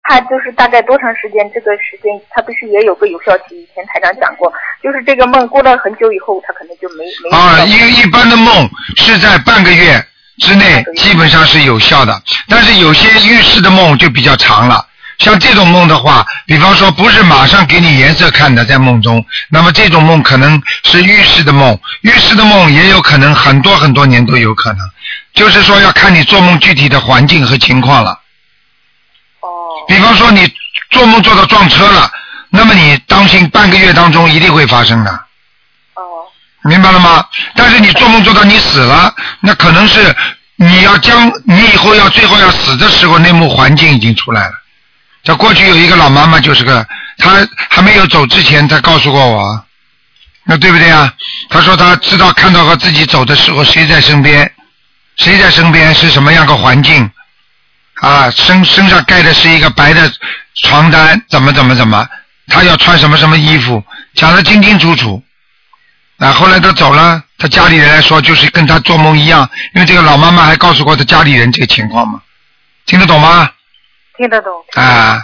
他就是大概多长时间？这个时间他不是也有个有效期？以前台长讲过，就是这个梦过了很久以后，他可能就没。 一般的梦是在半个月之内基本上是有效的，但是有些预示的梦就比较长了。像这种梦的话，比方说不是马上给你颜色看的，在梦中，那么这种梦可能是预示的梦，预示的梦也有可能很多很多年都有可能，就是说要看你做梦具体的环境和情况了。比方说你做梦做到撞车了，那么你当心半个月当中一定会发生的。明白了吗？但是你做梦做到你死了，那可能是你以后最后要死的时候，那幕环境已经出来了。在过去有一个老妈妈，就是她还没有走之前，她告诉过我，那对不对啊？她说她知道看到和自己走的时候谁在身边是什么样个环境啊，身上盖的是一个白的床单，怎么，她要穿什么衣服，讲得清清楚楚。后来她走了，她家里人来说就是跟她做梦一样，因为这个老妈妈还告诉过她家里人这个情况嘛，听得懂吗？ 听得懂。